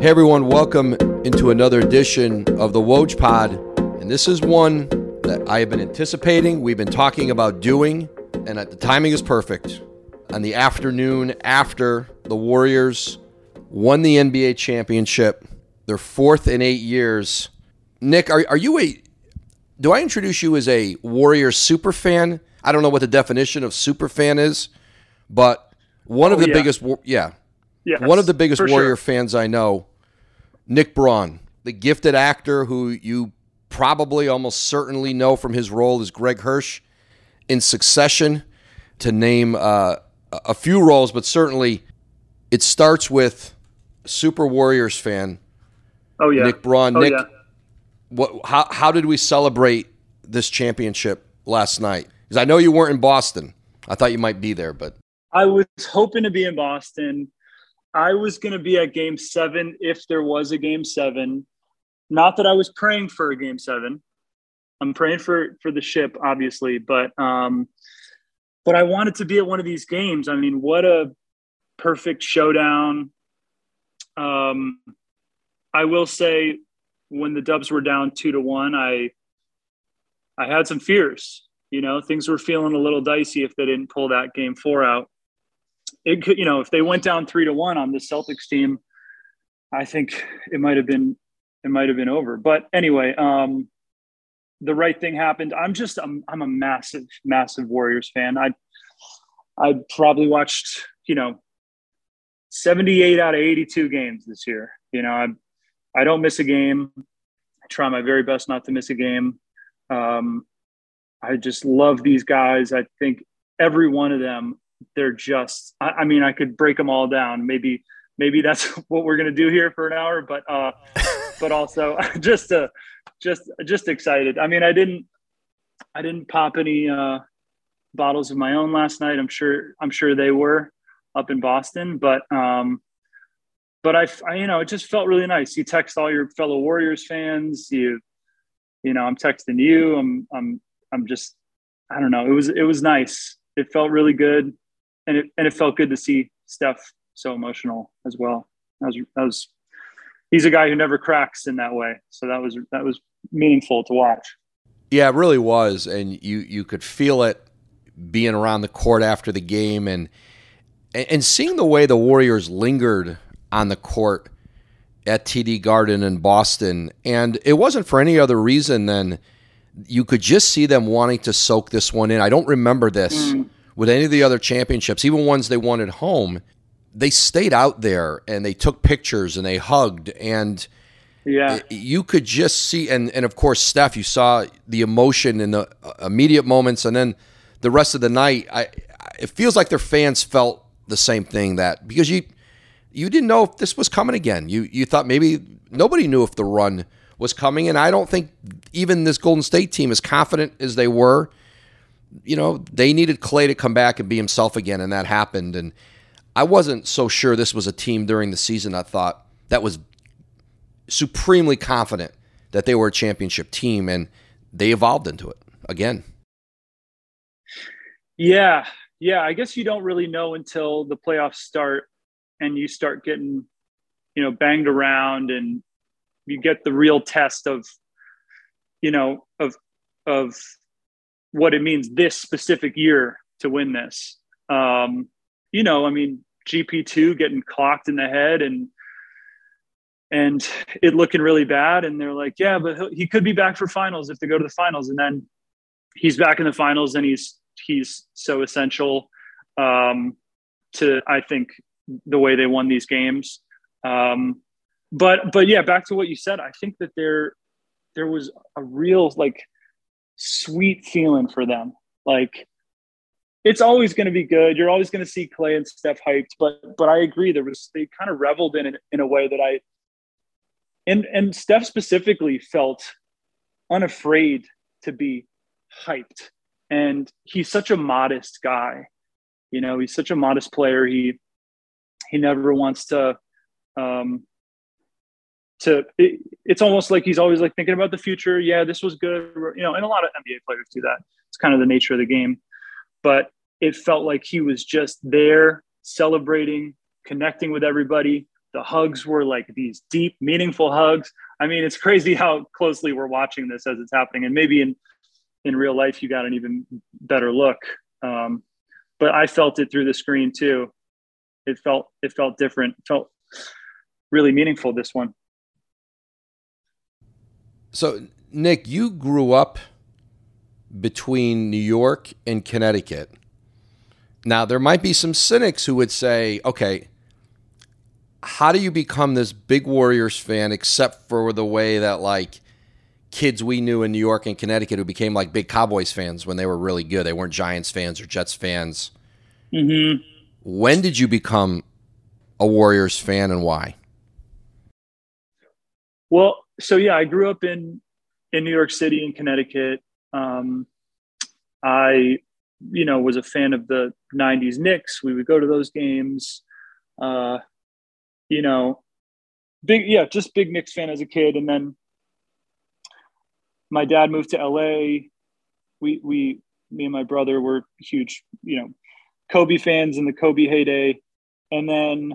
Hey everyone, welcome into another edition of the Woj Pod. And this is one that I have been anticipating, we've been talking about doing, and the timing is perfect. On the afternoon after the Warriors won the NBA championship, their fourth in 8 years. Nick, do I introduce you as a Warriors super fan? I don't know what the definition of super fan is, but one of the biggest Warrior fans I know, Nick Braun, the gifted actor who you probably almost certainly know from his role as Greg Hirsch in Succession, to name a few roles, but certainly it starts with super Warriors fan. Oh yeah, Nick Braun. Nick, how did we celebrate this championship last night? Because I know you weren't in Boston. I thought you might be there, but I was hoping to be in Boston. I was going to be at Game 7 if there was a Game 7. Not that I was praying for a Game 7. I'm praying for the ship, obviously, but I wanted to be at one of these games. I mean, what a perfect showdown. I will say, when the Dubs were down 2-1, I had some fears. You know, things were feeling a little dicey if they didn't pull that Game 4 out. It could, if they went down 3-1 on the Celtics team, I think it might have been over. But anyway, the right thing happened. I'm a massive Warriors fan. I probably watched 78 out of 82 games this year. I don't miss a game. I try my very best not to miss a game. I just love these guys. I think every one of them, they're just, I mean, I could break them all down. Maybe that's what we're going to do here for an hour, but also just excited. I mean, I didn't pop any bottles of my own last night. I'm sure they were up in Boston, but I it just felt really nice. You text all your fellow Warriors fans. I'm texting you. I'm just, I don't know. It was nice. It felt really good. And it felt good to see Steph so emotional as well. He's a guy who never cracks in that way. So that was meaningful to watch. Yeah, it really was. And you could feel it being around the court after the game and seeing the way the Warriors lingered on the court at TD Garden in Boston. And it wasn't for any other reason than you could just see them wanting to soak this one in. I don't remember this with any of the other championships, even ones they won at home. They stayed out there and they took pictures and they hugged, and you could just see, and of course, Steph, you saw the emotion in the immediate moments, and then the rest of the night, it feels like their fans felt the same thing, that because you didn't know if this was coming again. You thought maybe nobody knew if the run was coming, and I don't think even this Golden State team, as confident as they were, they needed Klay to come back and be himself again, and that happened. And I wasn't so sure this was a team during the season, I thought, that was supremely confident that they were a championship team, and they evolved into it again. Yeah. I guess you don't really know until the playoffs start and you start getting, banged around, and you get the real test of what it means this specific year to win this. GP2 getting clocked in the head and it looking really bad. And they're like, yeah, but he could be back for finals if they go to the finals. And then he's back in the finals, and he's so essential to, I think, the way they won these games. But yeah, back to what you said, I think that there was a real sweet feeling for them. Like, it's always going to be good. You're always going to see Klay and Steph hyped, but I agree. They kind of reveled in it in a way that and Steph specifically felt unafraid to be hyped. And he's such a modest guy. He's such a modest player. He never wants to it's almost like he's always thinking about the future. Yeah, this was good. And a lot of NBA players do that. It's kind of the nature of the game. But it felt like he was just there celebrating, connecting with everybody, The hugs were like these deep, meaningful hugs. I mean, it's crazy how closely we're watching this as it's happening. And maybe in real life, you got an even better look. But I felt it through the screen too. It felt different. It felt really meaningful, this one. So, Nick, you grew up between New York and Connecticut. Now, there might be some cynics who would say, okay, how do you become this big Warriors fan except for the way that, like, kids we knew in New York and Connecticut who became, like, big Cowboys fans when they were really good? They weren't Giants fans or Jets fans. Mm-hmm. When did you become a Warriors fan and why? Well, so yeah, I grew up in New York City and Connecticut. I, was a fan of the 90s Knicks. We would go to those games. Just big Knicks fan as a kid. And then my dad moved to LA. Me and my brother were huge, Kobe fans in the Kobe heyday. And then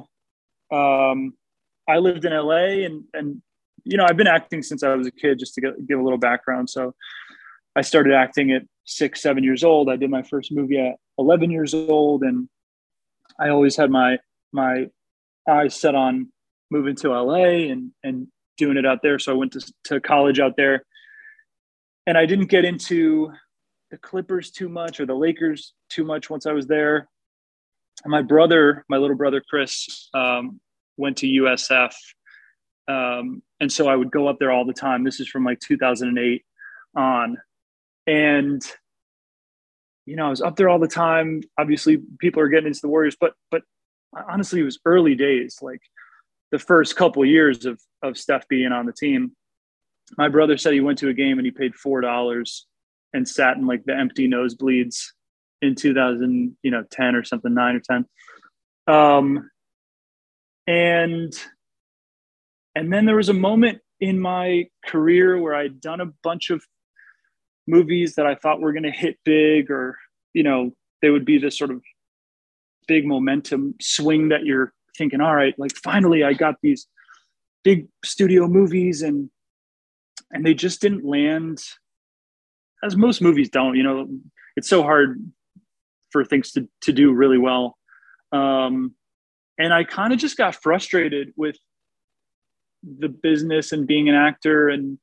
I lived in LA and I've been acting since I was a kid, just to give a little background. So I started acting at 6, 7 years old. I did my first movie at 11 years old. And I always had my eyes set on moving to LA and doing it out there. So I went to college out there, and I didn't get into the Clippers too much or the Lakers too much once I was there. And my little brother, Chris, went to USF. And so I would go up there all the time. This is from like 2008 on. And, I was up there all the time. Obviously people are getting into the Warriors, but honestly, it was early days, like the first couple of years of Steph being on the team. My brother said he went to a game and he paid $4 and sat in like the empty nosebleeds in 2010 or something, 9 or 10. And then there was a moment in my career where I'd done a bunch of movies that I thought were going to hit big, or, they would be this sort of big momentum swing that you're thinking, all right, like finally I got these big studio movies, and they just didn't land, as most movies don't. It's so hard for things to do really well. And I kind of just got frustrated with the business and being an actor, and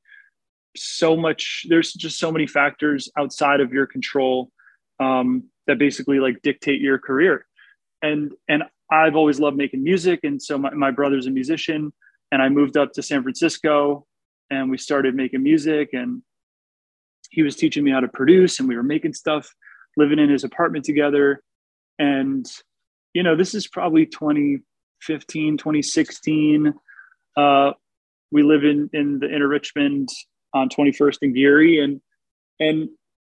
there's just so many factors outside of your control that basically like dictate your career. And I've always loved making music. And so my brother's a musician, and I moved up to San Francisco and we started making music, and he was teaching me how to produce, and we were making stuff, living in his apartment together. And, this is probably 2015, 2016. We live in the inner Richmond on 21st and Geary, and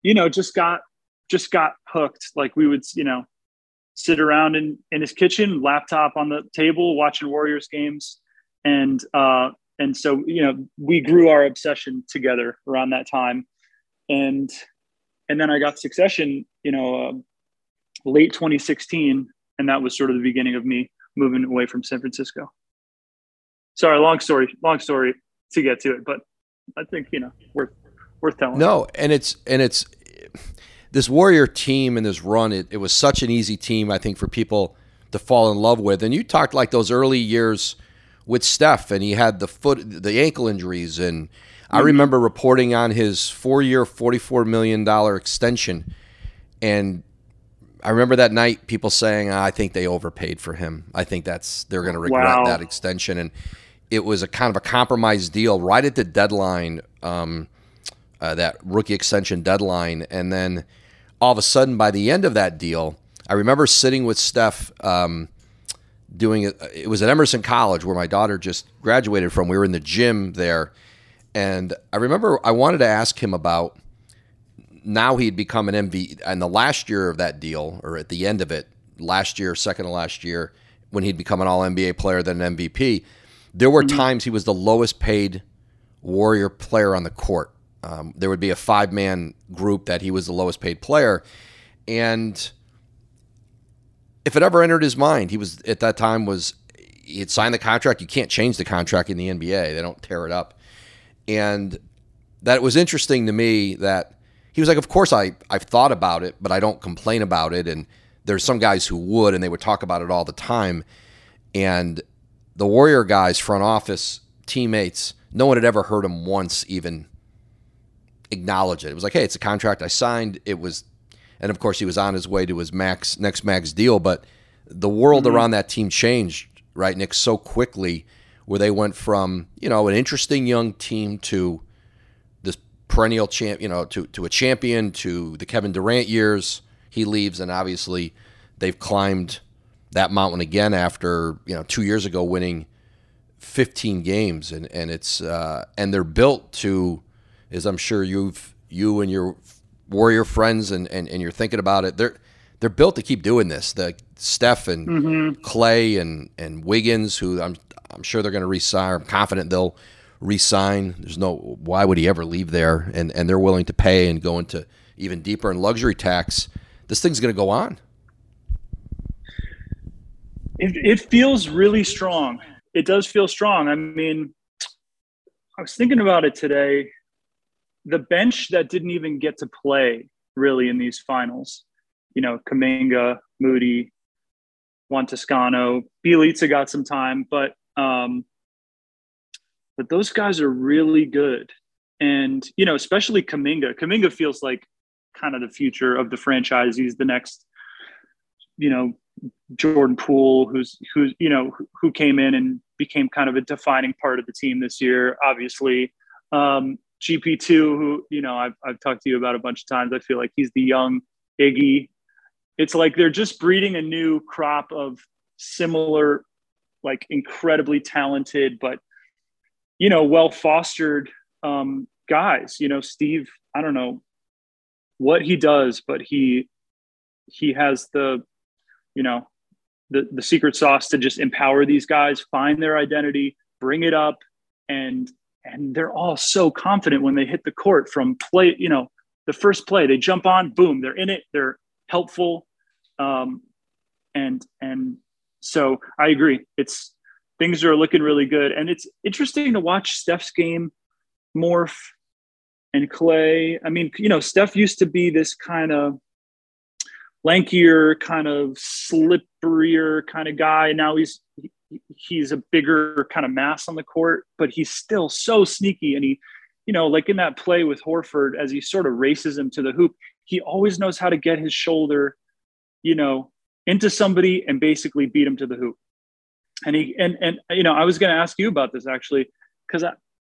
just got hooked. Like we would, sit around in his kitchen, laptop on the table, watching Warriors games. And so, we grew our obsession together around that time. And then I got Succession, late 2016. And that was sort of the beginning of me moving away from San Francisco. Sorry, long story to get to it, but I think, worth telling. No, and it's this Warrior team and this run, it was such an easy team, I think, for people to fall in love with. And you talked like those early years with Steph, and he had the ankle injuries. And I remember reporting on his 4-year, $44 million extension. And I remember that night people saying, I think they overpaid for him. I think they're going to regret that extension. And it was a kind of a compromise deal right at the deadline, that rookie extension deadline. And then all of a sudden, by the end of that deal, I remember sitting with Steph doing it. It was at Emerson College, where my daughter just graduated from. We were in the gym there. And I remember I wanted to ask him about, now he'd become an MVP. And the last year of that deal, or at the end of it, second to last year, when he'd become an All-NBA player, then an MVP, there were times he was the lowest paid Warrior player on the court. There would be a 5-man group that he was the lowest paid player. And if it ever entered his mind, he was at that time he had signed the contract. You can't change the contract in the NBA. They don't tear it up. And that was interesting to me that he was like, of course I've thought about it, but I don't complain about it. And there's some guys who would, and they would talk about it all the time. And the Warrior guys, front office, teammates, no one had ever heard him once even acknowledge it. It was like, hey, it's a contract I signed. It was, and of course he was on his way to his next max deal, but the world around that team changed, right, Nick, so quickly, where they went from, an interesting young team to this perennial champ, to a champion, to the Kevin Durant years. He leaves, and obviously they've climbed that mountain again after 2 years ago winning 15 games, and it's and they're built to, as I'm sure you and your Warrior friends and you're thinking about it, they're built to keep doing this. The Steph and Clay and Wiggins, who I'm sure they're going to re-sign. I'm confident they'll re-sign. Why would he ever leave there? And they're willing to pay and go into even deeper in luxury tax. This thing's going to go on. It feels really strong. It does feel strong. I mean, I was thinking about it today. The bench that didn't even get to play really in these finals, Kuminga, Moody, Juan Toscano, Bjelica got some time, but those guys are really good. And, especially Kuminga. Kuminga feels like kind of the future of the franchise. He's the next, Jordan Poole, who came in and became kind of a defining part of the team this year, obviously. GP2, who, I've talked to you about a bunch of times. I feel like he's the young Iggy. It's like they're just breeding a new crop of similar, like incredibly talented, but, well-fostered guys. Steve, I don't know what he does, but he has the secret sauce to just empower these guys, find their identity, bring it up, and they're all so confident when they hit the court from play, the first play. They jump on, boom, they're in it, they're helpful. And so I agree. Things are looking really good. And it's interesting to watch Steph's game morph and Clay. I mean, Steph used to be this kind of lankier, kind of slipperier kind of guy. Now he's a bigger kind of mass on the court, but he's still so sneaky. And he, like in that play with Horford, as he sort of races him to the hoop, he always knows how to get his shoulder, into somebody and basically beat him to the hoop. And I was going to ask you about this actually, because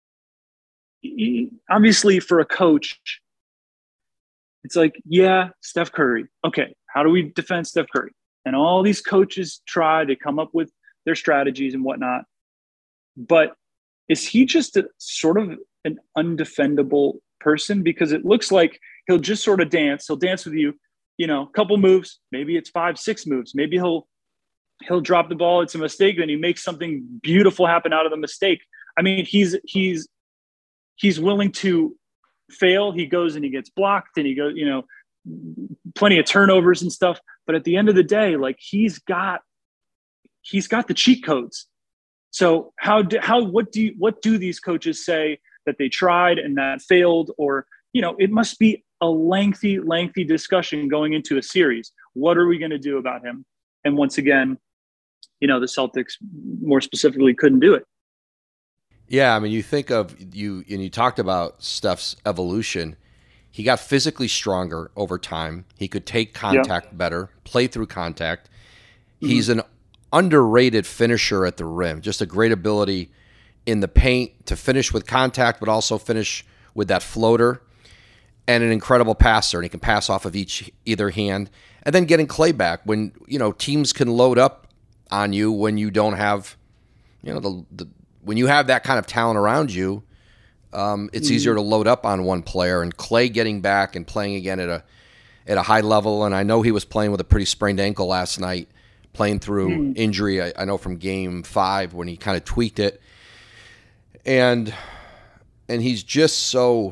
obviously for a coach, it's like, yeah, Steph Curry. Okay, how do we defend Steph Curry? And all these coaches try to come up with their strategies and whatnot. But is he just a sort of an undefendable person? Because it looks like he'll just sort of dance. He'll dance with you, a couple moves. Maybe it's 5-6 moves. Maybe he'll drop the ball. It's a mistake. Then he makes something beautiful happen out of the mistake. I mean, he's willing to fail. He goes and he gets blocked and he goes, plenty of turnovers and stuff. But at the end of the day, like he's got the cheat codes. So what do these coaches say that they tried and that failed? Or, it must be a lengthy discussion going into a series. What are we going to do about him? And once again, the Celtics more specifically couldn't do it. Yeah, I mean, you think of you talked about Steph's evolution. He got physically stronger over time. He could take contact better, play through contact. Mm-hmm. He's an underrated finisher at the rim, just a great ability in the paint to finish with contact, but also finish with that floater, and an incredible passer. And he can pass off of either hand. And then getting Clay back when, teams can load up on you when you don't have, when you have that kind of talent around you, it's easier to load up on one player. And Clay getting back and playing again at a high level. And I know he was playing with a pretty sprained ankle last night, playing through injury. I know from Game 5 when he kind of tweaked it. And he's just so,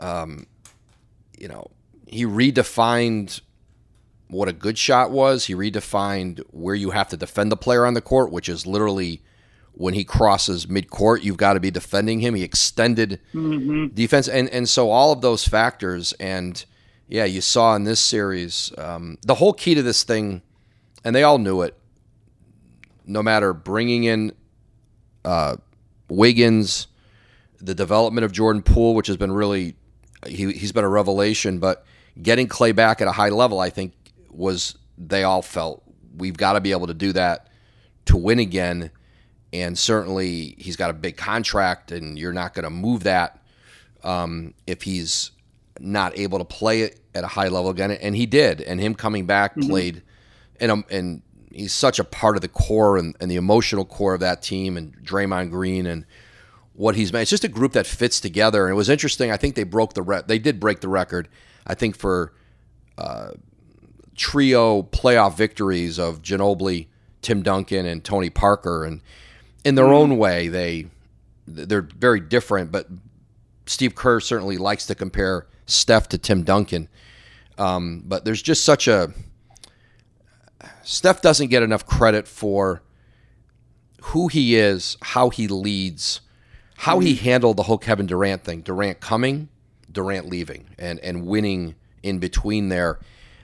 he redefined what a good shot was. He redefined where you have to defend the player on the court, which is literally when he crosses midcourt, you've got to be defending him. He extended defense, and so all of those factors. And yeah, you saw in this series the whole key to this thing, and they all knew it. No matter bringing in Wiggins, the development of Jordan Poole, which has been really he's been a revelation, but getting Clay back at a high level, I think they all felt we've got to be able to do that to win again. And certainly he's got a big contract, and you're not going to move that if he's not able to play it at a high level again. And he did. And him coming back played, and he's such a part of the core and the emotional core of that team, and Draymond Green and what he's made. It's just a group that fits together. And it was interesting. I think they did break the record, I think, for trio playoff victories of Ginobili, Tim Duncan, and Tony Parker. And in their own way, they're very different, but Steve Kerr certainly likes to compare Steph to Tim Duncan. But there's just Steph doesn't get enough credit for who he is, how he leads, how he handled the whole Kevin Durant thing. Durant coming, Durant leaving, and winning in between there.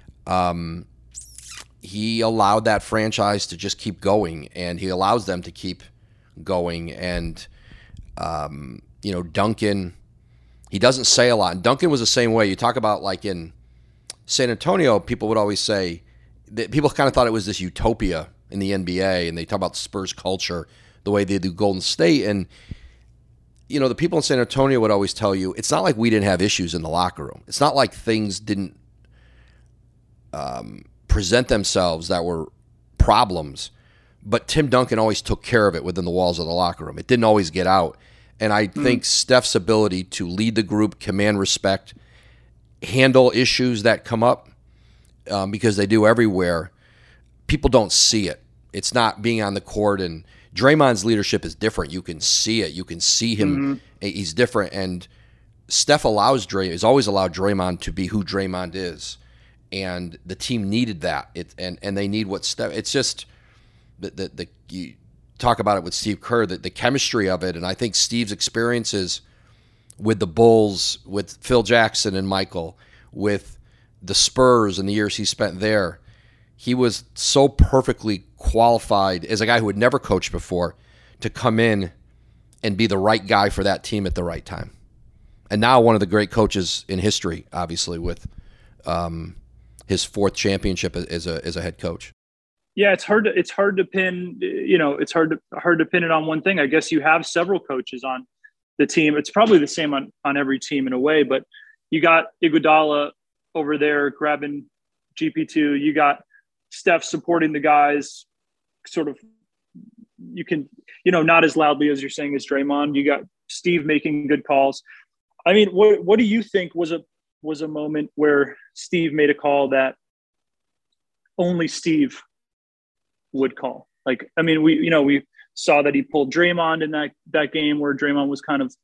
He allowed that franchise to just keep going, and he allows them to keep going. And Duncan, he doesn't say a lot. And Duncan was the same way. You talk about, like, in San Antonio, people would always say that people kind of thought it was this utopia in the NBA, and they talk about Spurs culture the way they do Golden State. And the people in San Antonio would always tell you, it's not like we didn't have issues in the locker room. It's not like things didn't present themselves that were problems. But Tim Duncan always took care of it within the walls of the locker room. It didn't always get out. And I think Steph's ability to lead the group, command respect, handle issues that come up, because they do everywhere, people don't see it. It's not being on the court. And Draymond's leadership is different. You can see it. You can see him. He's different. And Steph has always allowed Draymond to be who Draymond is. And the team needed that. And they need what Steph. It's just you talk about it with Steve Kerr, the chemistry of it. And I think Steve's experiences with the Bulls, with Phil Jackson and Michael, with the Spurs and the years he spent there, he was so perfectly qualified as a guy who had never coached before to come in and be the right guy for that team at the right time. And now one of the great coaches in history, obviously, with his fourth championship as a head coach. Yeah, it's hard to pin. It's hard to pin it on one thing. I guess you have several coaches on the team. It's probably the same on every team in a way, but you got Iguodala over there grabbing GP2. You got Steph supporting the guys, sort of. You can, not as loudly as you're saying as Draymond. You got Steve making good calls. I mean, what do you think was a moment where Steve made a call that only Steve would call? Like, I mean, we saw that he pulled Draymond in that game where Draymond was kind of,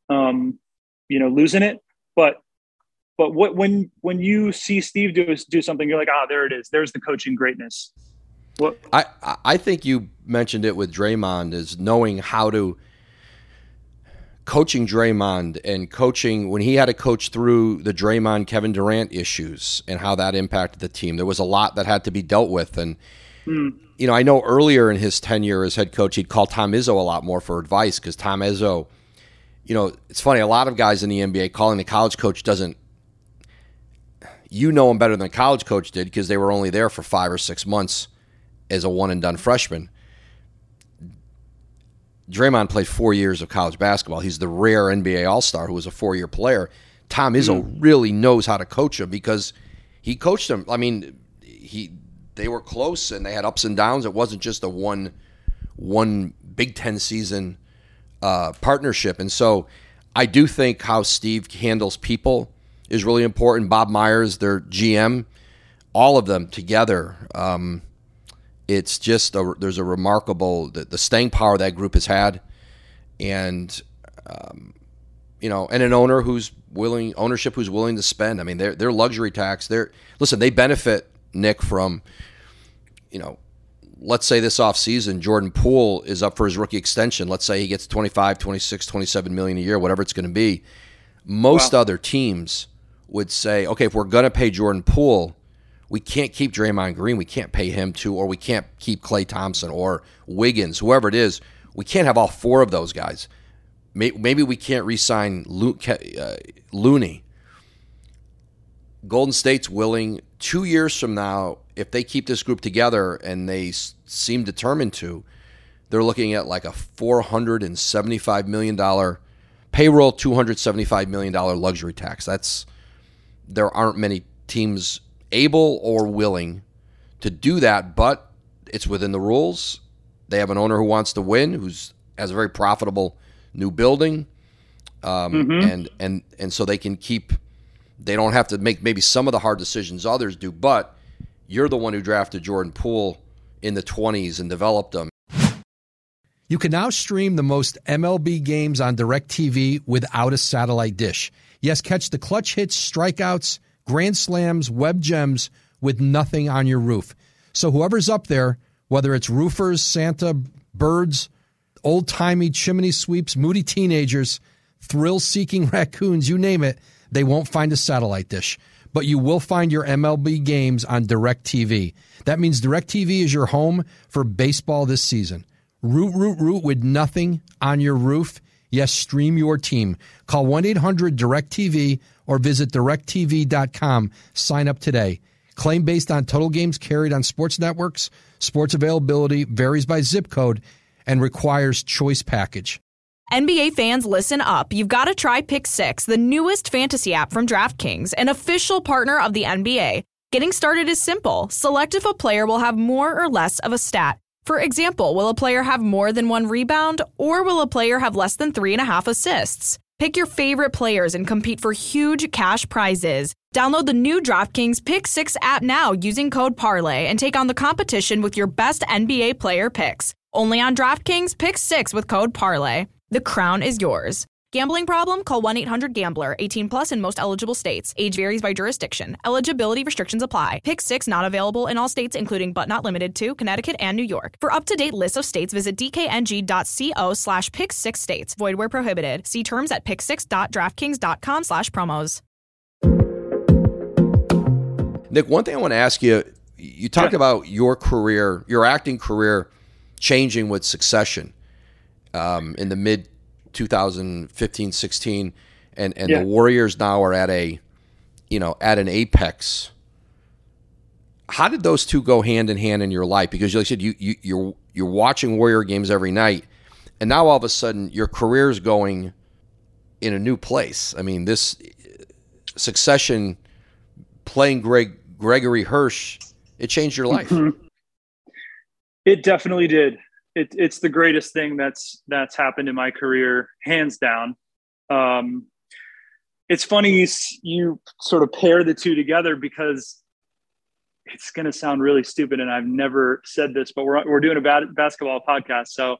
losing it. But what when you see Steve do something, you're like, there it is. There's the coaching greatness. What I think you mentioned it with Draymond, is knowing how to coaching Draymond and coaching when he had to coach through the Draymond Kevin Durant issues and how that impacted the team. There was a lot that had to be dealt with. And I know earlier in his tenure as head coach, he'd call Tom Izzo a lot more for advice, because Tom Izzo, it's funny, a lot of guys in the NBA calling the college coach doesn't, him better than a college coach did, because they were only there for 5 or 6 months as a one-and-done freshman. Draymond played 4 years of college basketball. He's the rare NBA All-Star who was a 4-year player. Tom Izzo really knows how to coach him, because he coached him. I mean, they were close and they had ups and downs. It wasn't just a one Big Ten season partnership. And so I do think how Steve handles people is really important. Bob Myers, their GM, all of them together. It's just there's a remarkable the staying power that group has had, and and an owner who's willing to spend. I mean, their luxury tax. They benefit, Nick, from let's say this offseason, Jordan Poole is up for his rookie extension. Let's say he gets 25, 26, 27 million a year, whatever it's going to be. Most other teams would say, okay, if we're going to pay Jordan Poole, we can't keep Draymond Green. We can't pay him too, or we can't keep Klay Thompson or Wiggins, whoever it is. We can't have all four of those guys. Maybe we can't re-sign Looney. Golden State's willing 2 years from now, if they keep this group together and they seem determined to, they're looking at like a $475 million payroll, $275 million luxury tax. There aren't many teams able or willing to do that, but it's within the rules. They have an owner who wants to win, has a very profitable new building, and so they can keep. They don't have to make maybe some of the hard decisions others do, but you're the one who drafted Jordan Poole in the 20s and developed them. You can now stream the most MLB games on DirecTV without a satellite dish. Yes, catch the clutch hits, strikeouts, grand slams, web gems with nothing on your roof. So whoever's up there, whether it's roofers, Santa, birds, old-timey chimney sweeps, moody teenagers, thrill-seeking raccoons, you name it, they won't find a satellite dish. But you will find your MLB games on DirecTV. That means DirecTV is your home for baseball this season. Root with nothing on your roof. Yes, stream your team. Call 1-800-DIRECTV or visit directtv.com. Sign up today. Claim based on total games carried on sports networks. Sports availability varies by zip code and requires choice package. NBA fans, listen up. You've got to try Pick 6, the newest fantasy app from DraftKings, an official partner of the NBA. Getting started is simple. Select if a player will have more or less of a stat. For example, will a player have more than 1 rebound, or will a player have less than 3.5 assists? Pick your favorite players and compete for huge cash prizes. Download the new DraftKings Pick 6 app now using code PARLAY and take on the competition with your best NBA player picks. Only on DraftKings Pick 6 with code PARLAY. The crown is yours. Gambling problem? Call 1-800-GAMBLER. 18 plus in most eligible states. Age varies by jurisdiction. Eligibility restrictions apply. Pick 6 not available in all states, including but not limited to Connecticut and New York. For up-to-date lists of states, visit dkng.co/pick6states. Void where prohibited. See terms at pick6.draftkings.com/promos. Nick, one thing I want to ask you, you talked about your career, your acting career changing with Succession in the mid 2015-16, and the Warriors now are at an apex. How did those two go hand in hand in your life? Because like I said, you're watching Warrior games every night, and now all of a sudden your career's going in a new place. I mean, this Succession, playing Gregory Hirsch, it changed your life. Mm-hmm. It definitely did. It's the greatest thing that's happened in my career, hands down. It's funny you sort of pair the two together, because it's going to sound really stupid, and I've never said this, but we're doing a basketball podcast. So,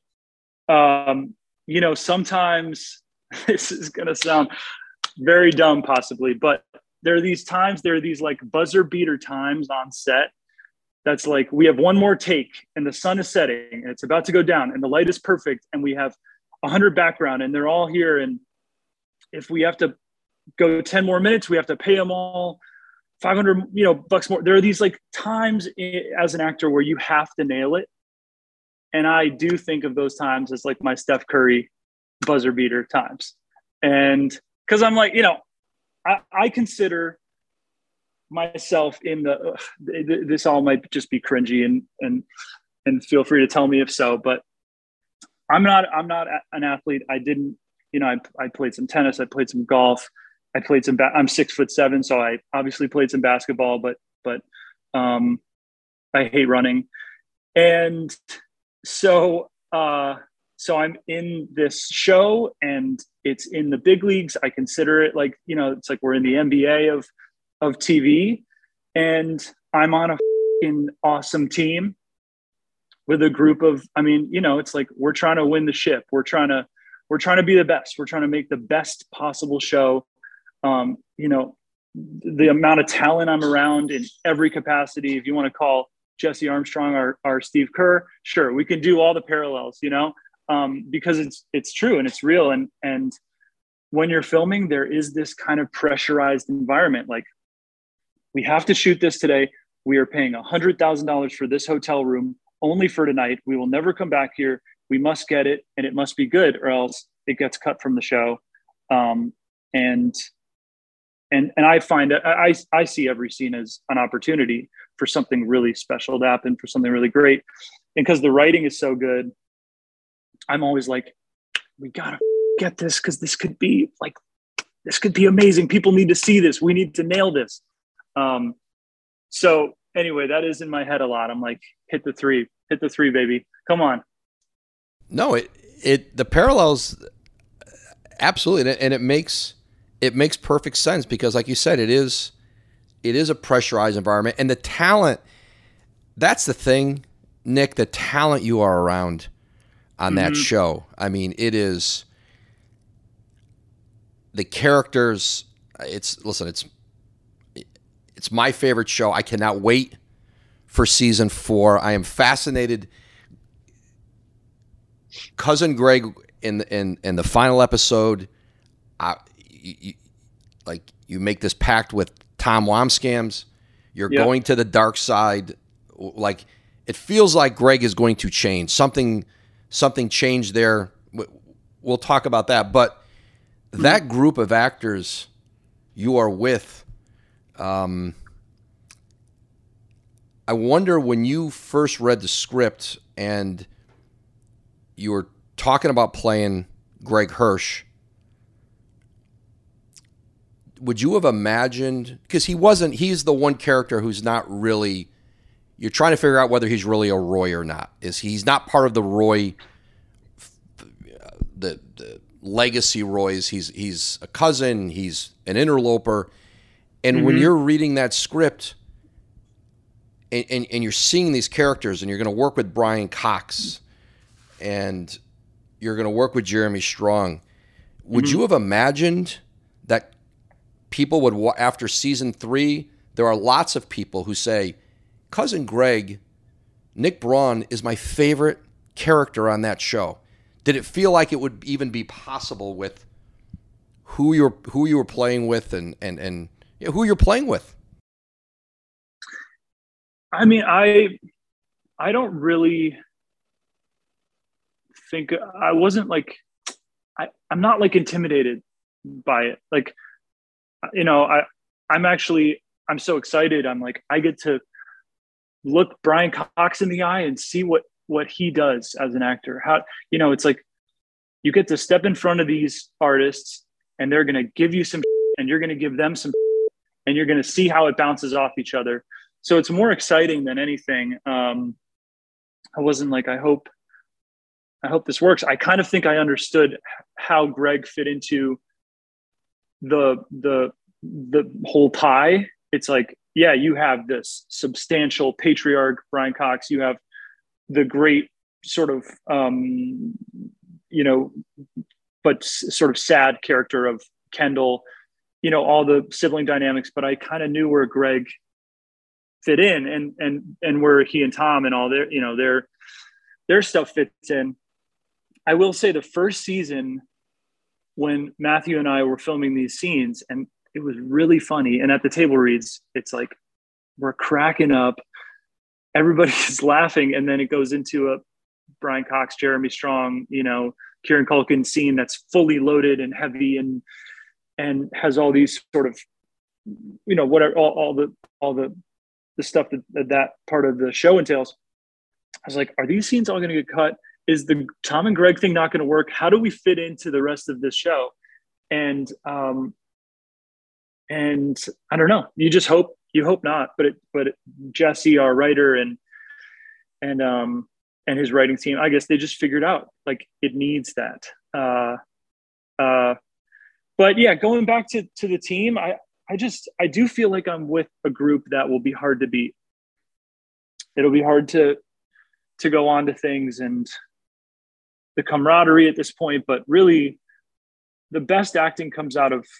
sometimes this is going to sound very dumb possibly, but there are these like buzzer beater times on set. That's like, we have one more take and the sun is setting and it's about to go down and the light is perfect and we have 100 background and they're all here. And if we have to go 10 more minutes, we have to pay them all $500, bucks more. There are these like times as an actor where you have to nail it. And I do think of those times as like my Steph Curry buzzer beater times. And cause I'm like, I consider myself in this all might just be cringy and feel free to tell me if so, but I'm not an athlete. I didn't, I played some tennis. I played some golf. I played some, I'm 6'7", so I obviously played some basketball, but I hate running. And so I'm in this show and it's in the big leagues. I consider it like, it's like we're in the NBA of TV, and I'm on a fucking awesome team with a group of, it's like, we're trying to win the ship. We're trying to be the best. We're trying to make the best possible show. The amount of talent I'm around in every capacity, if you want to call Jesse Armstrong, our Steve Kerr. Sure, we can do all the parallels, because it's true and it's real. And when you're filming, there is this kind of pressurized environment. Like, we have to shoot this today. We are paying $100,000 for this hotel room only for tonight. We will never come back here. We must get it, and it must be good, or else it gets cut from the show. And I find that I see every scene as an opportunity for something really special to happen, for something really great. And because the writing is so good, I'm always like, we gotta get this, because this could be amazing. People need to see this. We need to nail this. So anyway, that is in my head a lot. I'm like, hit the three, baby. Come on. No, the parallels, absolutely. And it makes perfect sense, because like you said, it is a pressurized environment, and the talent, that's the thing, Nick, the talent you are around on that show. I mean, it is the characters. It's my favorite show. I cannot wait for season 4. I am fascinated. Cousin Greg in the final episode, you make this pact with Tom Wambsgans. You're going to the dark side. Like, it feels like Greg is going to change. Something changed there. We'll talk about that. But that group of actors you are with, I wonder, when you first read the script and you were talking about playing Greg Hirsch, would you have imagined, because he's the one character who's not really, you're trying to figure out whether he's really a Roy or not. He's not part of the Roy, the legacy Roys. He's a cousin, he's an interloper. And when you're reading that script and you're seeing these characters, and you're going to work with Brian Cox and you're going to work with Jeremy Strong, would you have imagined that people would, after season 3, there are lots of people who say, Cousin Greg, Nick Braun, is my favorite character on that show? Did it feel like it would even be possible with who you were playing with and who you're playing with? I mean, I don't really think, I wasn't like, I'm not like intimidated by it. Like, I'm so excited. I'm like, I get to look Brian Cox in the eye and see what he does as an actor. How, it's like, you get to step in front of these artists, and they're going to give you some and you're going to give them some, and you're going to see how it bounces off each other. So it's more exciting than anything. I wasn't like, I hope this works. I kind of think I understood how Greg fit into the whole tie. It's like, yeah, you have this substantial patriarch, Brian Cox. You have the great sort of, but sort of sad character of Kendall, all the sibling dynamics. But I kind of knew where Greg fit in and where he and Tom and all their stuff fits in. I will say the first season, when Matthew and I were filming these scenes, and it was really funny. And at the table reads, it's like, we're cracking up, everybody's laughing. And then it goes into a Brian Cox, Jeremy Strong, Kieran Culkin scene that's fully loaded and heavy and has all these sort of, whatever, all the stuff that part of the show entails. I was like, are these scenes all going to get cut? Is the Tom and Greg thing not going to work? How do we fit into the rest of this show? And I don't know. You just hope not. But Jesse, our writer, and his writing team, I guess they just figured out like it needs that. But yeah, going back to the team, I do feel like I'm with a group that will be hard to beat. It'll be hard to go on to things and the camaraderie at this point, but really the best acting comes out of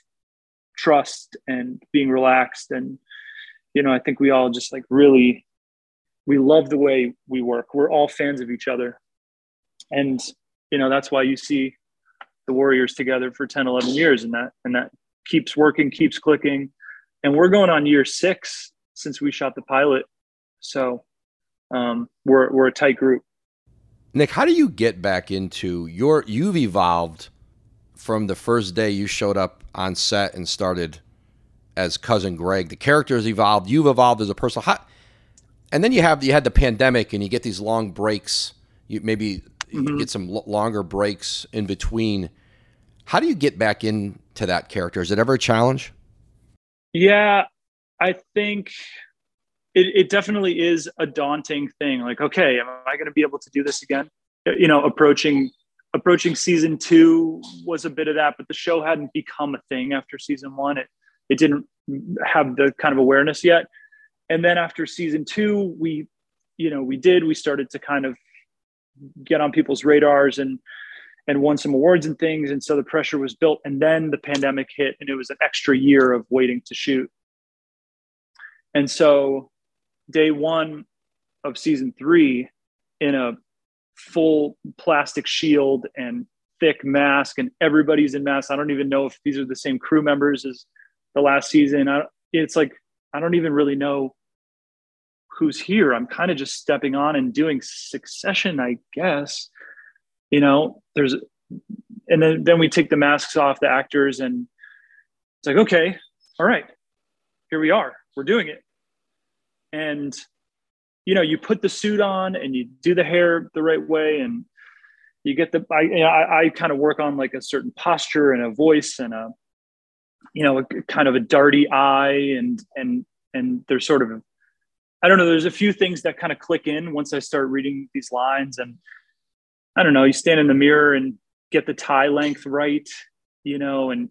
trust and being relaxed. And, I think we all just like really, we love the way we work. We're all fans of each other. And, that's why you see the Warriors together for 10, 11 years, and that keeps working, keeps clicking. And we're going on year 6 since we shot the pilot. So we're a tight group. Nick, how do you get back into you've evolved from the first day you showed up on set and started as Cousin Greg. The characters evolved. You've evolved as a person. And then you had the pandemic, and you get these long breaks. You get some longer breaks in between. How do you get back into that character? Is it ever a challenge? Yeah, I think it definitely is a daunting thing. Like, okay, am I going to be able to do this again? Approaching season 2 was a bit of that, but the show hadn't become a thing after season 1. It didn't have the kind of awareness yet. And then after season 2, we started to kind of get on people's radars and won some awards and things. And so the pressure was built. And then the pandemic hit, and it was an extra year of waiting to shoot. And so day 1 of season 3, in a full plastic shield and thick mask, and everybody's in masks. I don't even know if these are the same crew members as the last season. It's like, I don't even really know who's here. I'm kind of just stepping on and doing Succession, I guess. And then we take the masks off, the actors, and it's like, okay, all right, here we are. We're doing it. And, you put the suit on and you do the hair the right way, and you get I kind of work on like a certain posture and a voice and a kind of a darty eye, and there's sort of, I don't know, there's a few things that kind of click in once I start reading these lines. And I don't know, you stand in the mirror and get the tie length right, and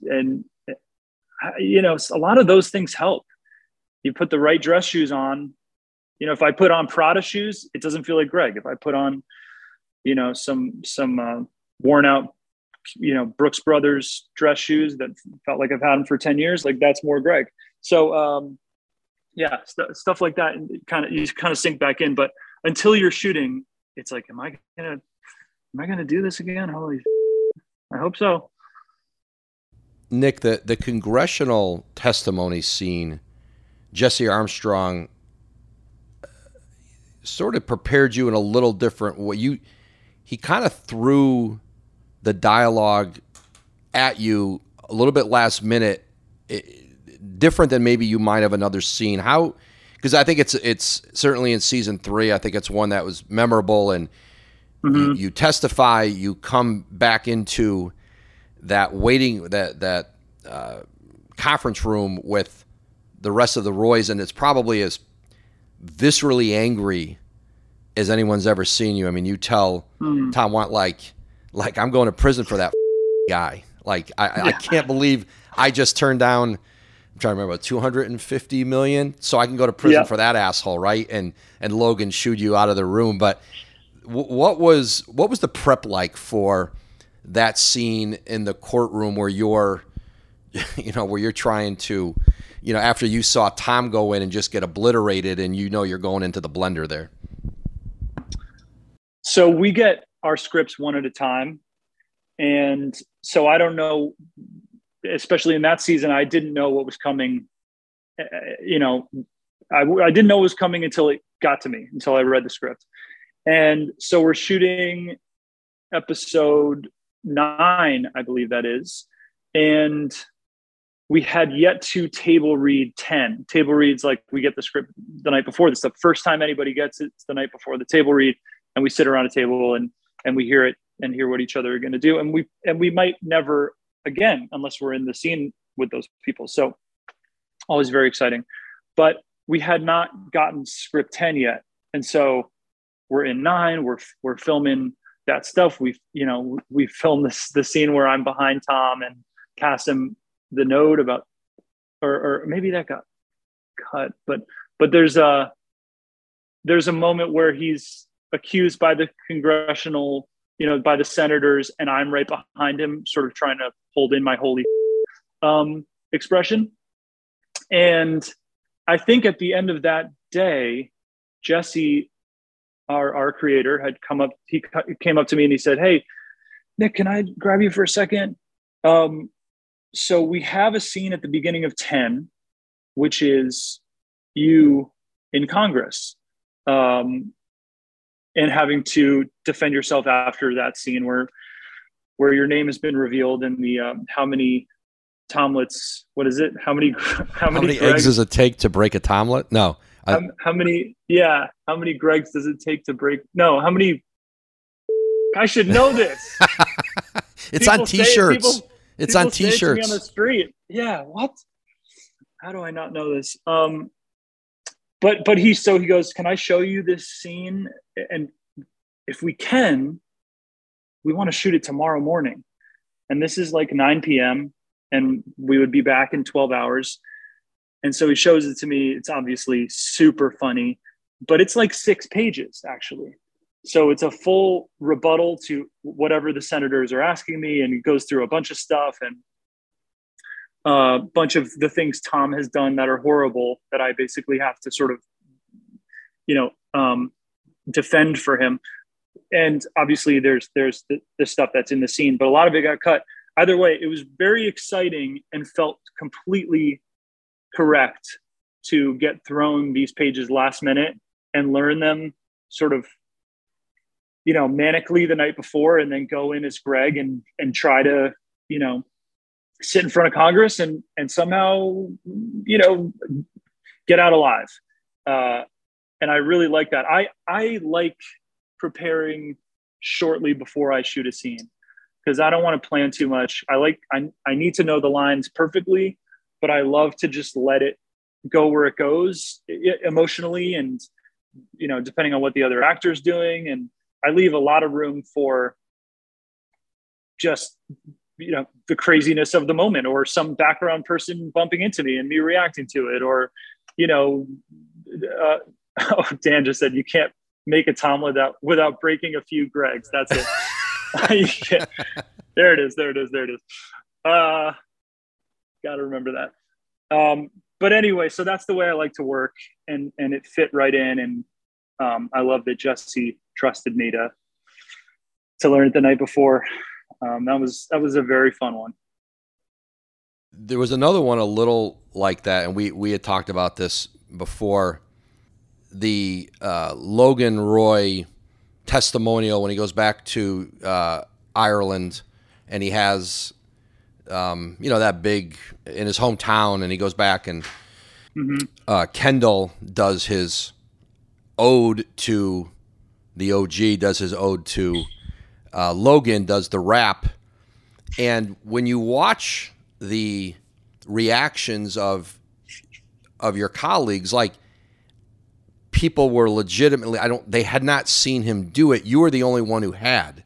a lot of those things help. You put the right dress shoes on. If I put on Prada shoes, it doesn't feel like Greg. If I put on, some worn out, Brooks Brothers dress shoes that felt like I've had them for 10 years, like that's more Greg. So, stuff like that, and you kind of sink back in. But until you're shooting, it's like, am I gonna do this again? Holy, I hope so. Nick, the congressional testimony scene, Jesse Armstrong sort of prepared you in a little different way. He kind of threw the dialogue at you a little bit last minute, different than maybe you might have another scene. How? Because I think it's certainly in season 3. I think it's one that was memorable, and you testify. You come back into that waiting that conference room with the rest of the Roys, and it's probably as viscerally angry as anyone's ever seen you. I mean, you tell Tom Want like I'm going to prison for that guy. Like I can't believe I just turned down, I'm trying to remember, $250 million, so I can go to prison for that asshole, right? And Logan shooed you out of the room. But what was the prep like for that scene in the courtroom where you're trying to, after you saw Tom go in and just get obliterated, and you're going into the blender there? So we get our scripts one at a time. And so I don't know, especially in that season, I didn't know what was coming. I didn't know what was coming until it got to me, until I read the script. And so we're shooting episode 9, I believe that is. And we had yet to table read 10. Table reads like we get the script the night before. This is the first time anybody gets it. It's the night before the table read, and we sit around a table and we hear it and hear what each other are going to do. And we might never again, unless we're in the scene with those people. So always very exciting. But we had not gotten script 10 yet. And so we're in 9, we're filming that stuff. We filmed the scene where I'm behind Tom and pass him the note about, or maybe that got cut, but there's a moment where he's accused by the congressional, by the senators, and I'm right behind him, sort of trying to hold in my holy expression. And I think at the end of that day, Jesse, our creator, had come up. He came up to me and he said, "Hey, Nick, can I grab you for a second? So we have a scene at the beginning of 10, which is you in Congress, and having to defend yourself after that scene where your name has been revealed in the how many Tomlets? What is it? How many eggs does it take to break a Tomlet? No. How many? Yeah. How many Gregs does it take to break? No. How many? I should know this. It's on T-shirts. It's on T-shirts. Say it to me on the street. Yeah. What? How do I not know this? But he goes, "Can I show you this scene? And if we can, we want to shoot it tomorrow morning." And this is like 9 p.m. and we would be back in 12 hours. And so he shows it to me. It's obviously super funny, but it's like 6 pages actually. So it's a full rebuttal to whatever the senators are asking me. And it goes through a bunch of stuff and a bunch of the things Tom has done that are horrible that I basically have to sort of, defend for him. And obviously there's the stuff that's in the scene, but a lot of it got cut. Either way, it was very exciting and felt completely correct to get thrown these pages last minute and learn them sort of, manically the night before, and then go in as Greg and try to, sit in front of Congress and somehow, get out alive. And I really like that. I like preparing shortly before I shoot a scene because I don't want to plan too much. I need to know the lines perfectly, but I love to just let it go where it goes emotionally and, depending on what the other actor's doing. And I leave a lot of room for just, the craziness of the moment or some background person bumping into me and me reacting to it. Or, Dan just said, you can't make a Tomlet without breaking a few Gregs. That's it. There it is. Got to remember that. But anyway, so that's the way I like to work and it fit right in. And I love that Jesse trusted me to learn it the night before. That was a very fun one. There was another one a little like that, and we had talked about this before. The Logan Roy testimonial when he goes back to Ireland, and he has that big in his hometown, and he goes back and Kendall does his ode to the OG, does his ode to Logan, does the rap. And when you watch the reactions of your colleagues, like people were legitimately, they had not seen him do it. You were the only one who had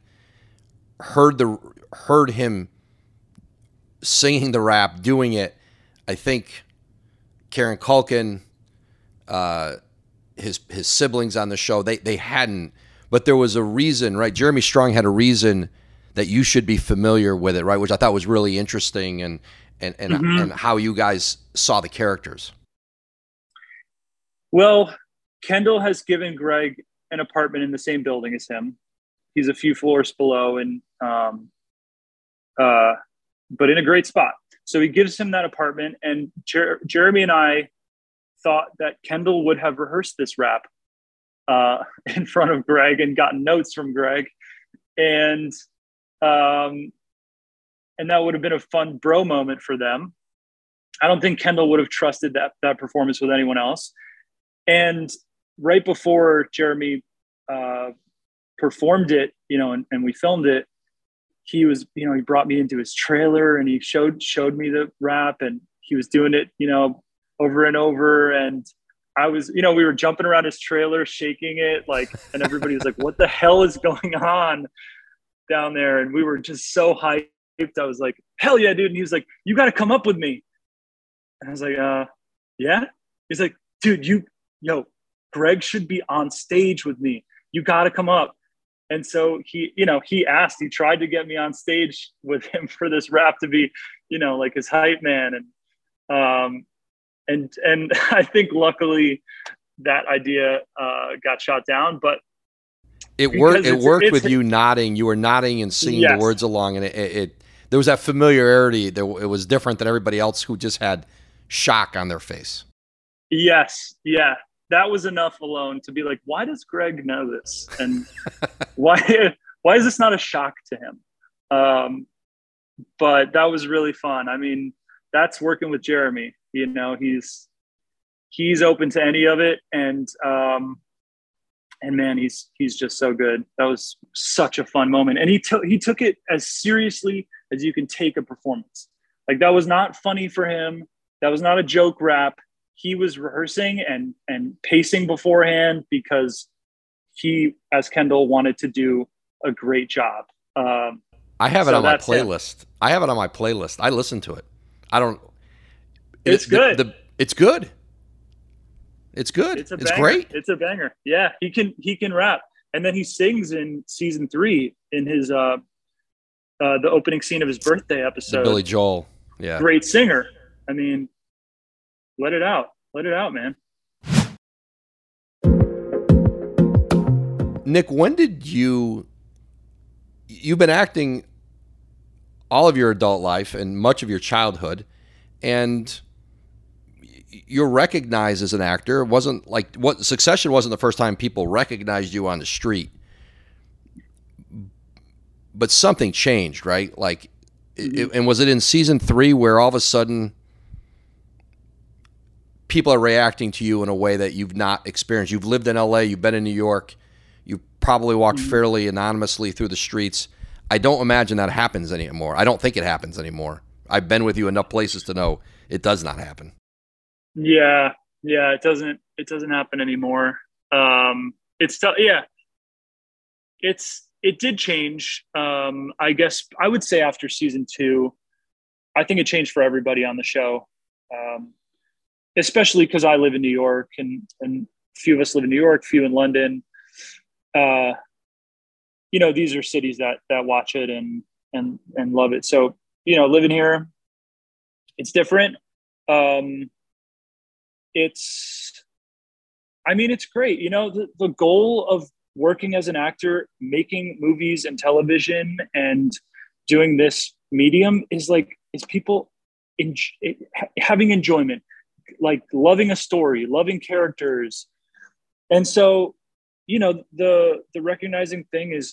heard him singing the rap, doing it. I think Kieran Culkin, his siblings on the show, they hadn't, but there was a reason, right? Jeremy Strong had a reason that you should be familiar with it, right? Which I thought was really interesting, and how you guys saw the characters. Well, Kendall has given Greg an apartment in the same building as him. He's a few floors below, and but in a great spot. So he gives him that apartment, and Jeremy and I thought that Kendall would have rehearsed this rap in front of Greg and gotten notes from Greg, and that would have been a fun bro moment for them. I don't think Kendall would have trusted that performance with anyone else. And right before Jeremy performed it, and we filmed it, he was, he brought me into his trailer and he showed me the rap, and he was doing it, over and over. And I was, we were jumping around his trailer, shaking it, and everybody was like, what the hell is going on down there? And we were just so hyped. I was like, hell yeah, dude. And he was like, you got to come up with me. And I was like, yeah. He's like, dude, Greg should be on stage with me. You got to come up. And so he tried to get me on stage with him for this rap to be, like his hype man. And I think luckily that idea got shot down, but it worked with you nodding. You were nodding and singing the words along, and it there was that familiarity. It was different than everybody else who just had shock on their face. Yes, yeah, that was enough alone to be like, why does Greg know this, and why is this not a shock to him? But that was really fun. I mean, that's working with Jeremy. You know, he's open to any of it, and man, he's just so good. That was such a fun moment, and he took it as seriously as you can take a performance. Like, that was not funny for him. That was not a joke rap. He was rehearsing and pacing beforehand because he, as Kendall, wanted to do a great job. I have it on my playlist. I have it on my playlist. I listen to it. I don't. It's good. It's good. It's good. It's great. It's a banger. Yeah, he can rap, and then he sings in season 3 in his the opening scene of his birthday episode. The Billy Joel. Yeah. Great singer. I mean, let it out, man. Nick, when did you've been acting all of your adult life and much of your childhood, and you're recognized as an actor. It wasn't like Succession wasn't the first time people recognized you on the street, but something changed, right? Like, and was it in season 3 where all of a sudden people are reacting to you in a way that you've not experienced? You've lived in LA, you've been in New York, you probably walked fairly anonymously through the streets. I don't imagine that happens anymore. I don't think it happens anymore. I've been with you enough places to know it does not happen. Yeah, it doesn't happen anymore. It did change. I guess I would say after season 2, I think it changed for everybody on the show. Especially because I live in New York and few of us live in New York, few in London. You know, these are cities that watch it and love it. So, you know, living here, it's different. It's great. You know, the goal of working as an actor, making movies and television and doing this medium is people having enjoyment, like loving a story, loving characters. And so, you know, the recognizing thing is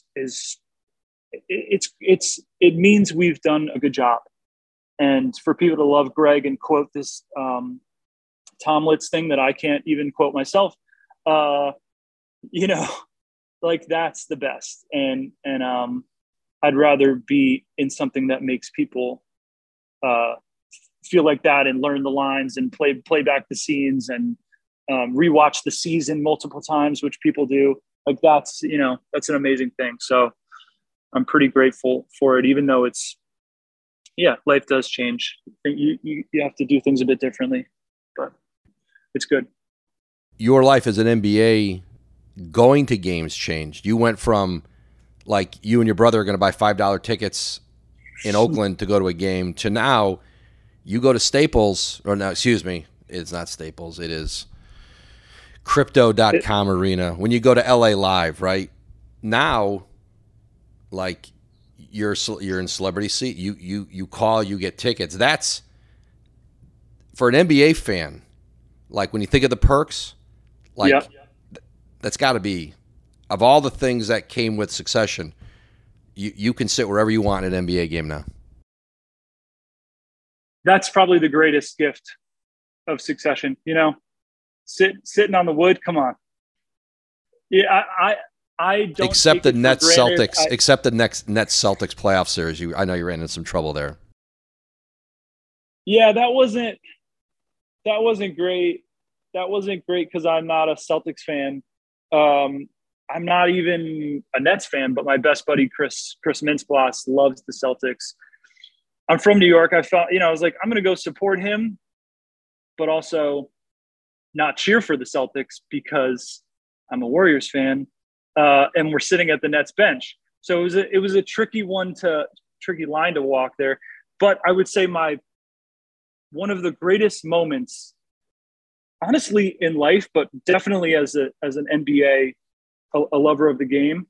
it means we've done a good job. And for people to love Greg and quote this Tom Litz thing that I can't even quote myself, you know, like, that's the best. And I'd rather be in something that makes people feel like that and learn the lines and play back the scenes and rewatch the season multiple times, which people do. Like, that's an amazing thing. So I'm pretty grateful for it, even though life does change. You have to do things a bit differently, but it's good. Your life as an NBA going to games changed. You went from, like, you and your brother are going to buy $5 tickets in Oakland to go to a game to now you go to Staples, or no, excuse me, it's not Staples. It is Crypto.com Arena. When you go to LA Live, right? Now, like, you're in celebrity seat. You call, you get tickets. That's, for an NBA fan, like, when you think of the perks, like, that's got to be, of all the things that came with Succession, you can sit wherever you want at an NBA game now. That's probably the greatest gift of Succession. You know, sitting on the wood. Come on. Yeah, I don't. Except the Nets Celtics. Except the next Nets Celtics playoff series. I know you ran into some trouble there. Yeah, that wasn't great. That wasn't great because I'm not a Celtics fan. I'm not even a Nets fan, but my best buddy Chris Mintz-Bloss loves the Celtics. I'm from New York. I was like, I'm going to go support him, but also not cheer for the Celtics because I'm a Warriors fan, and we're sitting at the Nets bench. So it was a tricky line to walk there. But I would say one of the greatest moments honestly in life, but definitely as an NBA, a lover of the game.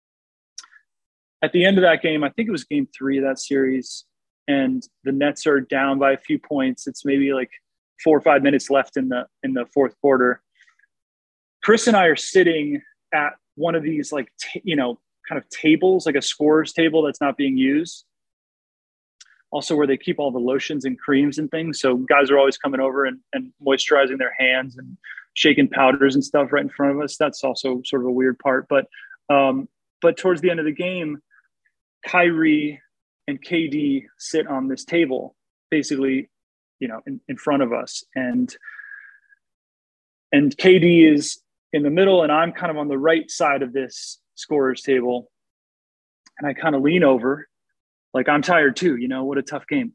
At the end of that game, I think it was game 3 of that series, and the Nets are down by a few points. It's maybe like 4 or 5 minutes left in the fourth quarter. Chris and I are sitting at one of these like, kind of tables, like a scorer's table that's not being used. Also where they keep all the lotions and creams and things. So guys are always coming over and moisturizing their hands and shaking powders and stuff right in front of us. That's also sort of a weird part. But towards the end of the game, Kyrie and KD sit on this table, basically, in front of us. And KD is in the middle, and I'm kind of on the right side of this scorer's table. And I kind of lean over, like, I'm tired too, what a tough game.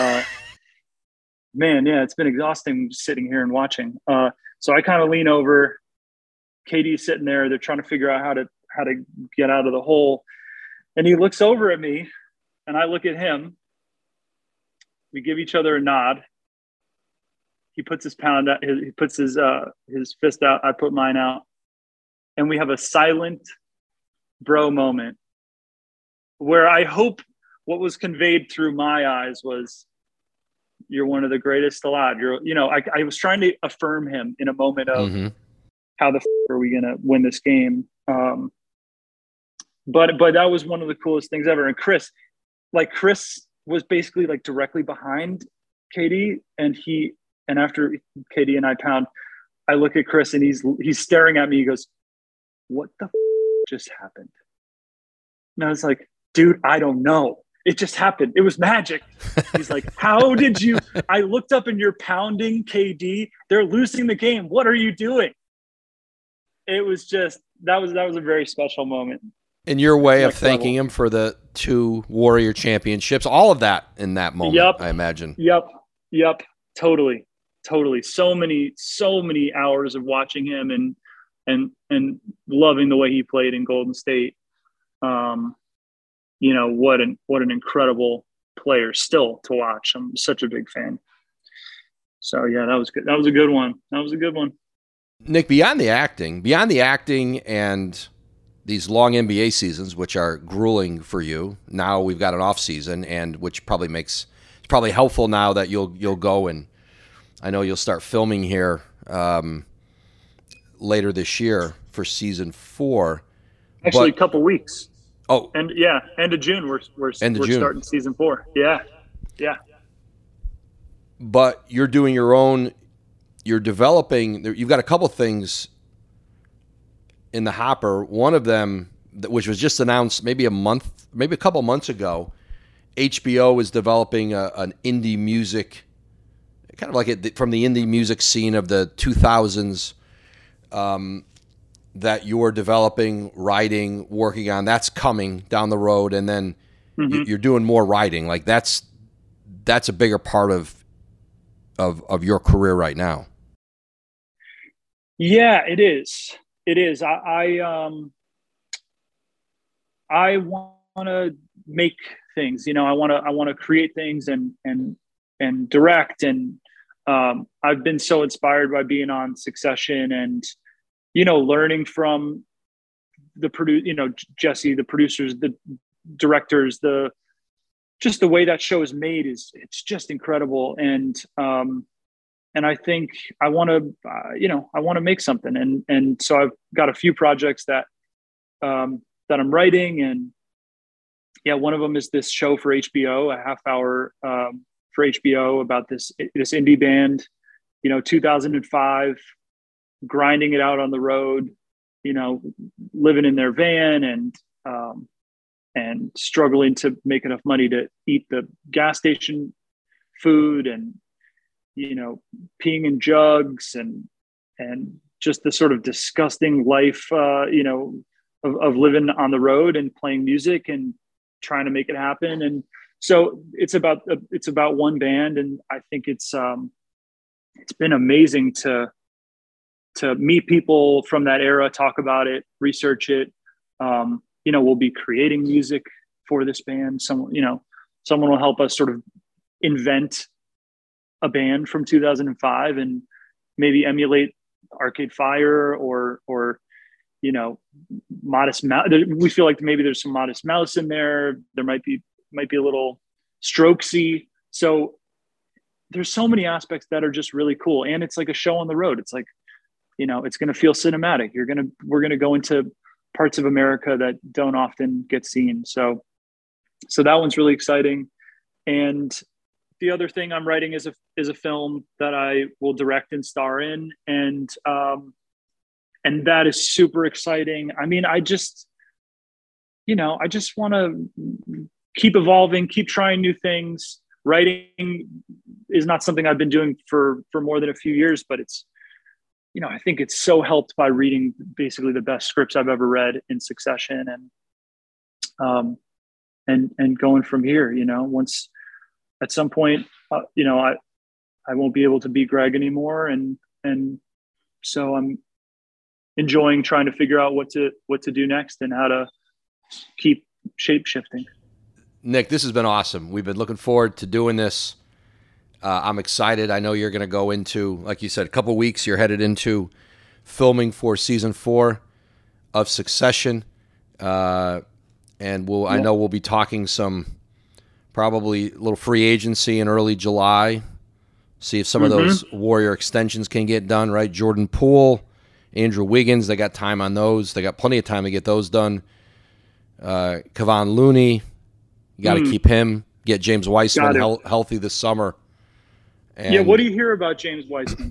Man, yeah, it's been exhausting sitting here and watching. So I kind of lean over. KD's sitting there. They're trying to figure out how to get out of the hole. And he looks over at me, and I look at him. We give each other a nod. He puts his pound out. He puts his fist out. I put mine out, and we have a silent bro moment where I hope what was conveyed through my eyes was, "You're one of the greatest alive." I was trying to affirm him in a moment of how the are we going to win this game. But that was one of the coolest things ever. And Chris was basically like directly behind KD, and after KD and I pound, I look at Chris and he's staring at me. He goes, "What the just happened?" And I was like, "Dude, I don't know. It just happened. It was magic." He's like, "How did you?" I looked up and you're pounding KD. They're losing the game. What are you doing? It was just, that was a very special moment. And your way of thanking him for the 2 Warrior championships, all of that in that moment, I imagine. Yep. Totally. So many hours of watching him and loving the way he played in Golden State. What an incredible player still to watch. I'm such a big fan. So yeah, that was good. That was a good one. Nick, beyond the acting and these long NBA seasons, which are grueling for you, now we've got an off season, and which it's probably helpful now that you'll go, and I know you'll start filming here later this year for season 4. Actually, a couple weeks. Oh, and end of June we're starting season 4. Yeah. But you're doing your own. You're developing. You've got a couple things in the hopper. One of them, which was just announced maybe a couple months ago, HBO is developing an indie music, kind of like from the indie music scene of the 2000s, that you're developing, writing, working on. That's coming down the road, and then you're doing more writing. Like that's a bigger part of your career right now. Yeah, it is. I want to make things, I want to create things and direct. And I've been so inspired by being on Succession and, learning from the Jesse, the producers, the directors, just the way that show is made it's just incredible. And I think I want to make something. And so I've got a few projects that I'm writing. And yeah, one of them is this show for HBO, a half hour for HBO about this indie band, 2005, grinding it out on the road, living in their van and struggling to make enough money to eat the gas station food and, peeing in jugs and just the sort of disgusting life, of living on the road and playing music and trying to make it happen. And so it's about one band. And I think it's been amazing to meet people from that era, talk about it, research it. We'll be creating music for this band. Someone will help us sort of invent a band from 2005 and maybe emulate Arcade Fire or Modest Mouse. We feel like maybe there's some Modest Mouse in there. There might be a little strokesy. So there's so many aspects that are just really cool. And it's like a show on the road. It's like, it's going to feel cinematic. We're going to go into parts of America that don't often get seen. So that one's really exciting. And the other thing I'm writing is a film that I will direct and star in. And that is super exciting. I mean, I just want to keep evolving, keep trying new things. Writing is not something I've been doing for more than a few years, but it's, I think it's so helped by reading basically the best scripts I've ever read in succession, and going from here. Once at some point, I won't be able to be Greg anymore, and so I'm enjoying trying to figure out what to do next and how to keep shape shifting. Nick, this has been awesome. We've been looking forward to doing this. I'm excited. I know you're going to go into, like you said, a couple weeks. You're headed into filming for season 4 of Succession, and I know we'll be talking some probably a little free agency in early July. See if some of those Warrior extensions can get done. Right, Jordan Poole, Andrew Wiggins. They got time on those. They got plenty of time to get those done. Kevon Looney, you got to keep him. Get James Wiseman healthy this summer. And what do you hear about James Wiseman?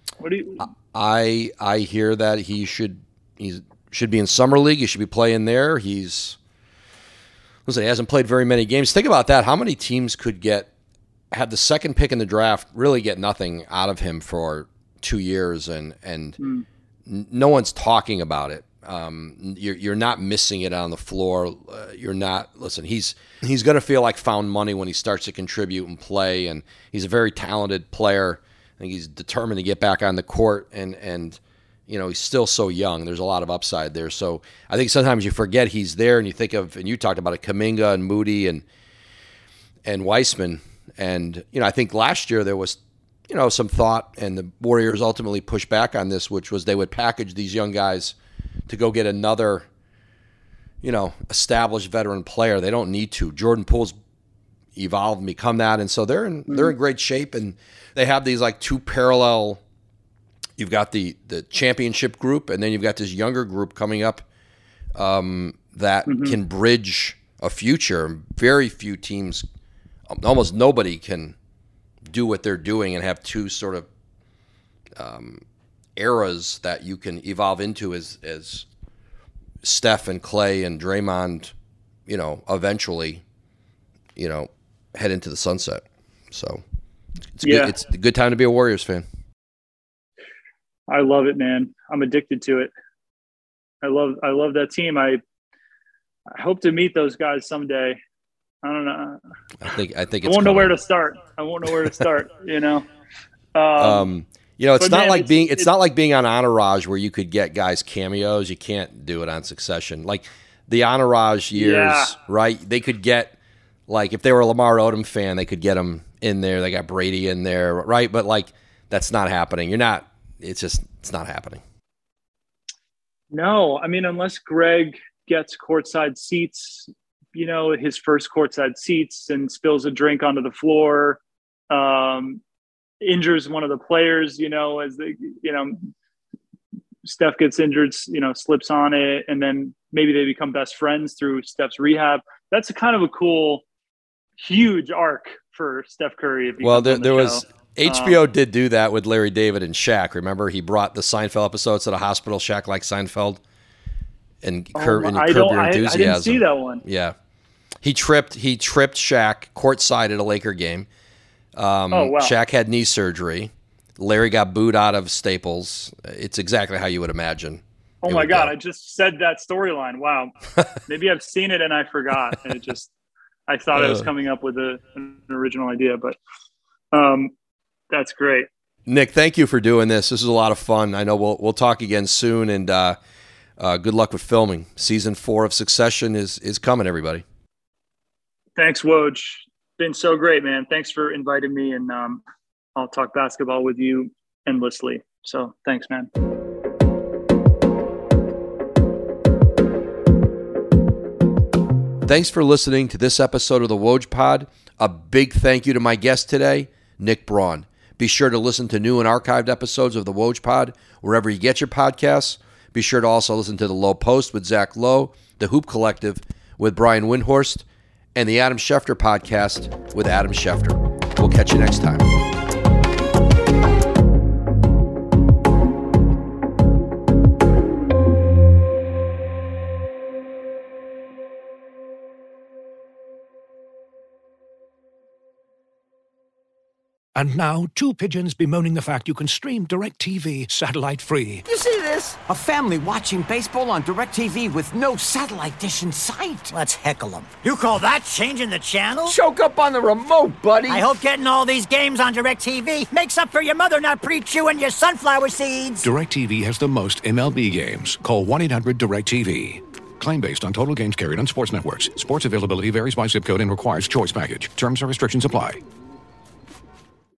I hear that he should be in summer league. He should be playing there. He hasn't played very many games. Think about that. How many teams could have the second pick in the draft, really get nothing out of him for 2 years, and no one's talking about it. You're not missing it on the floor. You're not. Listen, he's going to feel like found money when he starts to contribute and play, and he's a very talented player. I think he's determined to get back on the court, and he's still so young. There's a lot of upside there. So I think sometimes you forget he's there, and you think of, and you talked about it, Kuminga and Moody and Weissman, and I think last year there was some thought, and the Warriors ultimately pushed back on this, which was they would package these young guys to go get another, established veteran player. They don't need to. Jordan Poole's evolved and become that, and so they're in great shape. And they have these like two parallel. You've got the championship group, and then you've got this younger group coming up that can bridge a future. Very few teams, almost nobody, can do what they're doing and have two sort of eras that you can evolve into as Steph and Clay and Draymond, eventually, head into the sunset. So it's a good time to be a Warriors fan. I love it, man. I'm addicted to it. I love that team. I hope to meet those guys someday. I don't know. I think it's I won't know where to start. It's not like being on Entourage where you could get guys cameos. You can't do it on Succession. Like the Entourage years, right? They could get, like, if they were a Lamar Odom fan, they could get him in there. They got Brady in there, right? But like, that's not happening. It's not happening. No, I mean, unless Greg gets courtside seats, his first courtside seats, and spills a drink onto the floor, injures one of the players, as Steph gets injured, slips on it, and then maybe they become best friends through Steph's rehab. That's a kind of a cool, huge arc for Steph Curry. There was HBO did do that with Larry David and Shaq. Remember, he brought the Seinfeld episodes to the hospital. Shaq like Seinfeld, and Curb Your Enthusiasm. I didn't see that one. Yeah, he tripped Shaq courtside at a Laker game. Wow. Shaq had knee surgery. Larry got booed out of Staples. It's exactly how you would imagine. Oh my God! I just said that storyline. Wow. Maybe I've seen it and I forgot. And I thought I was coming up with an original idea, but that's great. Nick, thank you for doing this. This is a lot of fun. I know we'll talk again soon, and good luck with filming. Season 4 of Succession is coming, everybody. Thanks, Woj. Been so great, man. Thanks for inviting me, and I'll talk basketball with you endlessly. So thanks, man. Thanks for listening to this episode of the Woj Pod. A big thank you to my guest today, Nick Braun. Be sure to listen to new and archived episodes of the Woj Pod wherever you get your podcasts. Be sure to also listen to the Low Post with Zach Lowe, the Hoop Collective with Brian Windhorst, and the Adam Schefter podcast with Adam Schefter. We'll catch you next time. And now, two pigeons bemoaning the fact you can stream DirecTV satellite-free. You see this? A family watching baseball on DirecTV with no satellite dish in sight. Let's heckle them. You call that changing the channel? Choke up on the remote, buddy. I hope getting all these games on DirecTV makes up for your mother not pre-chewing your sunflower seeds. DirecTV has the most MLB games. Call 1-800-DirecTV. Claim based on total games carried on sports networks. Sports availability varies by zip code and requires choice package. Terms and restrictions apply.